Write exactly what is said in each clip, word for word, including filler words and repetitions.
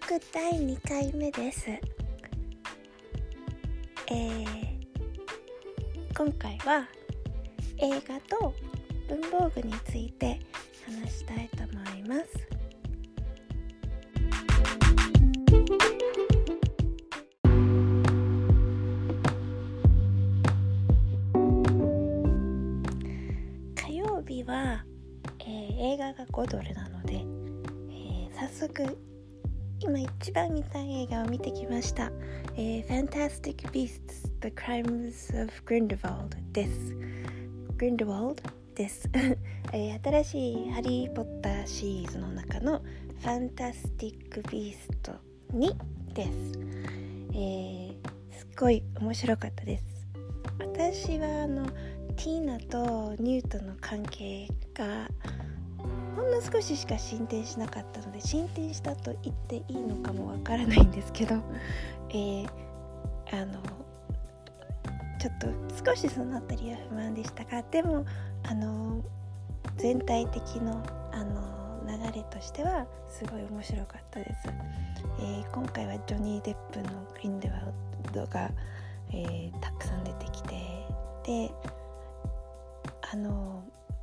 録だいにかいめです。えー、今回は映画と文房具について話したいと思います。火曜日は、えー、映画がごドルなので、えー、早速今一番見たい映画を見てきました。えー、Fantastic Beasts: The Crimes of Grindelwald です。Grindelwald です、えー。新しいハリーポッターシリーズの中の Fantastic Beasts にです。えー、すっごい面白かったです。私はあのティーナとニュートの関係がほんの少ししか進展しなかったので、進展したと言っていいのかもわからないんですけど、えー、あのちょっと少しそのあたりは不満でしたが、でもあの全体的のあの流れとしてはすごい面白かったです。えー、今回はジョニー・デップのグリンデワルドが、えー、たくさん出てきて、であの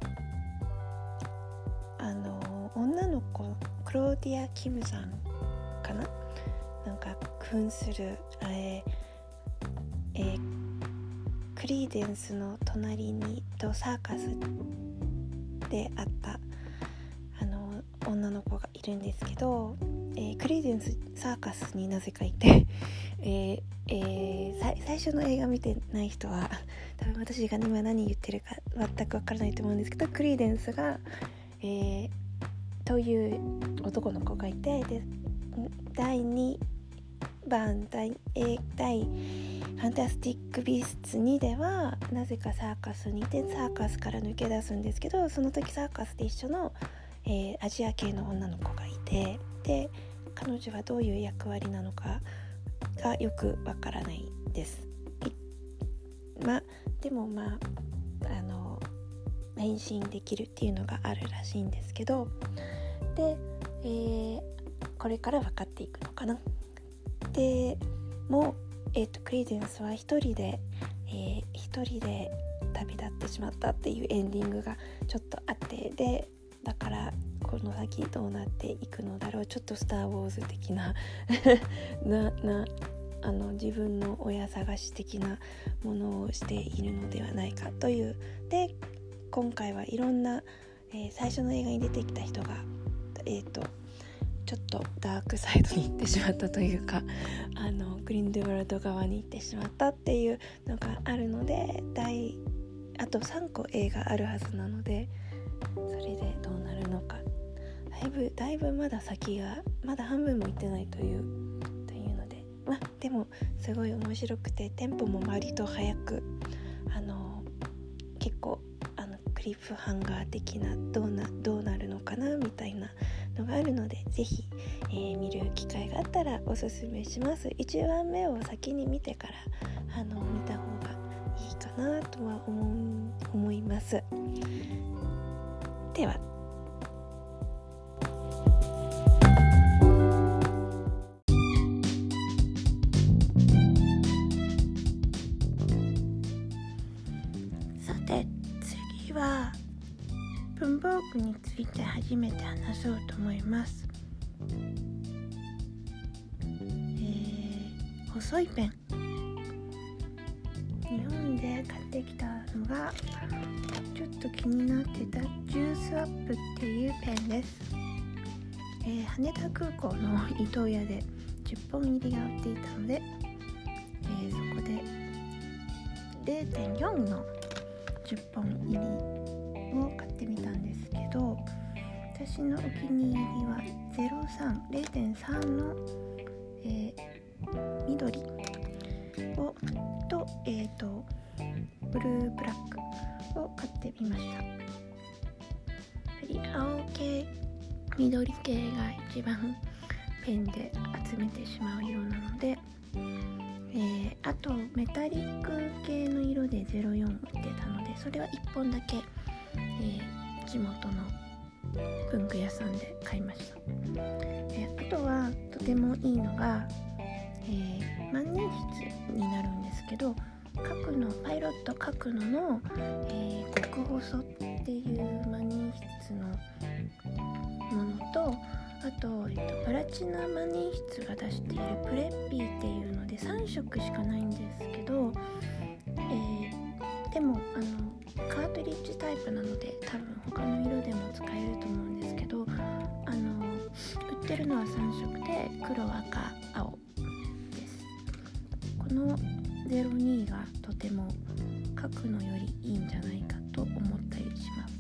あの女の子クローディア・キムさんかな、なんか扮する、えーえー、クリーデンスの隣にとサーカスで会ったあの女の子がいるんですけど、えー、クリーデンスサーカスになぜかいて、えーえー、最初の映画見てない人は多分私が今何言ってるか全く分からないと思うんですけど、クリーデンスがえー、という男の子がいて、でだいにばん第第ファンタスティックビースツにではなぜかサーカスにいて、サーカスから抜け出すんですけど、その時サーカスで一緒の、えー、アジア系の女の子がいて、で彼女はどういう役割なのかがよくわからないです。まあでもまああの変身できるっていうのがあるらしいんですけど、で、えー、これから分かっていくのかな。でも、えーと、クリーデンスは一人で、えー、一人で旅立ってしまったっていうエンディングがちょっとあって、でだからこの先どうなっていくのだろう、ちょっとスターウォーズ的なななあの自分の親探し的なものをしているのではないかという。で今回はいろんな、えー、最初の映画に出てきた人が、えーと、ちょっとダークサイドに行ってしまったというか、あのグリンデワルド側に行ってしまったっていうのがあるので、大あとさんこ映画あるはずなので、それでどうなるのか、だいぶだいぶまだ先がまだ半分もいってないというというので、まあでもすごい面白くて、テンポも割と速く、あの結構クリフハンガー的などうな、どうなるのかなみたいなのがあるので、ぜひ、えー、見る機会があったらおすすめします。いちわんめを先に見てからあの見た方がいいかなとは思う、思います。ではさて次は文房具について初めて話そうと思います。えー、細いペン、日本で買ってきたのがちょっと気になってたジュースアップっていうペンです。えー、羽田空港の伊東屋でじゅっぽん入りが売っていたので、えー、そこで れいてんよん のじゅっぽん入りを買ってみたんですけど、私のお気に入りは ゼロさん れいてんさん の、えー、緑をと,、えー、とブルーブラックを買ってみました。やっぱり青系緑系が一番ペンで集めてしまう色なので、えー、あとメタリック系の色でゼロよん売ってたので、それはいっぽんだけ、えー、地元の文具屋さんで買いました。えー、あとはとてもいいのが、えー、万年筆になるんですけど、書くのパイロット書くのの、えー、極細っていう万年筆のものと、あと、えっと、プラチナ万年筆が出しているプレッピーっていうのでさん色しかないんですけど、えー、でもあのカートリッジタイプなので多分他の色でも使えると思うんですけど、あの売ってるのはさん色で黒、赤、青です。このゼロにがとても書くのよりいいんじゃないかと思ったりします。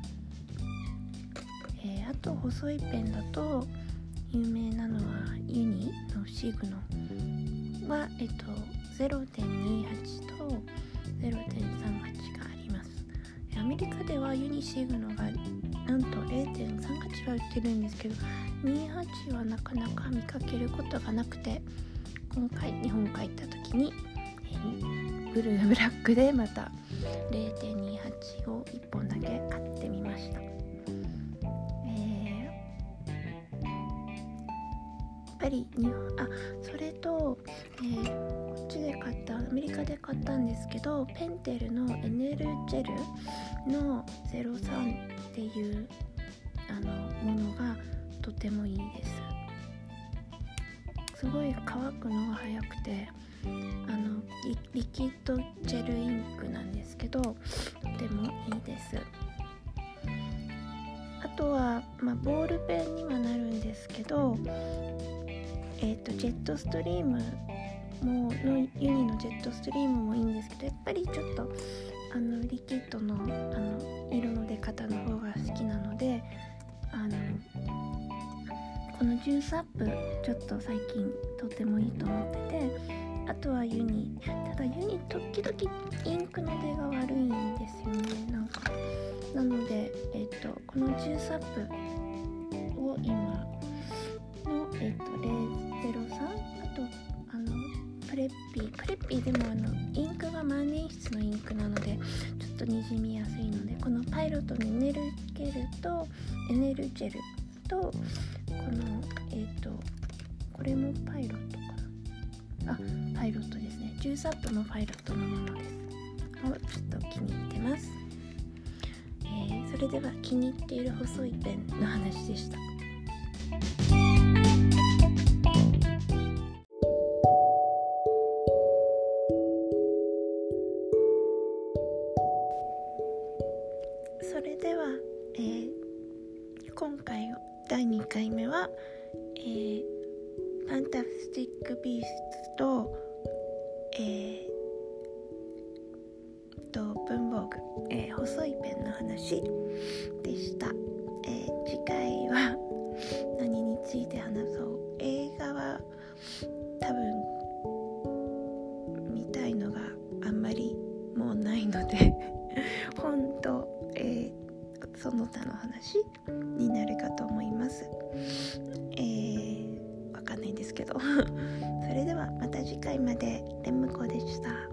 えー、あと細いペンだと有名なのはユニのシグノは、えっと、ゼロてんにはち と ゼロてんさんはち があります。アメリカではユニシグノがなんと ゼロてんさんはち は売ってるんですけど、にじゅうはちはなかなか見かけることがなくて、今回日本帰った時に、えー、ブルーブラックでまた ゼロてんにはち をいっぽんだけ買ってみました。やっぱり日本あそれと、えー、こっちで買ったアメリカで買ったんですけど、ペンテルのエネルジェルのゼロさんっていうあのものがとてもいいです。すごい乾くのが早くて、あの リ, リキッドジェルインクなんですけど、とてもいいです。あとは、まあ、ボールペンにはなるんですけど、えーと、ジェットストリームものユニのジェットストリームもいいんですけど、やっぱりちょっとあのリキッドの、あの色の出方の方が好きなので、あのこのジュースアップちょっと最近とてもいいと思ってて、あとはユニ、ただユニ時々インクの出が悪いんですよね。なんかなので、えーと、このジュースアップを今の、えーと、ゼロさん、あとあのプレッピープレッピーでもあのインクが万年筆のインクなのでちょっとにじみやすいので、このパイロットのエネルゲルとエネルジェルと、このえっ、ー、とこれもパイロットかな、あパイロットですね、ジュースアップもパイロットのものですをちょっと気に入ってます。えー、それでは気に入っている細いペンの話でした。それでは、えー、今回だいにかいめは、えー、ファンタスティック・ビーストと、えー、と文房具、えー、細いペンの話でした。えー、次回は何について話そう。映画は多分見たいのがあんまりもうないので本と、えー、その他の話になるかと思います。えー、わかんないんですけどそれではまた次回まで。レムコでした。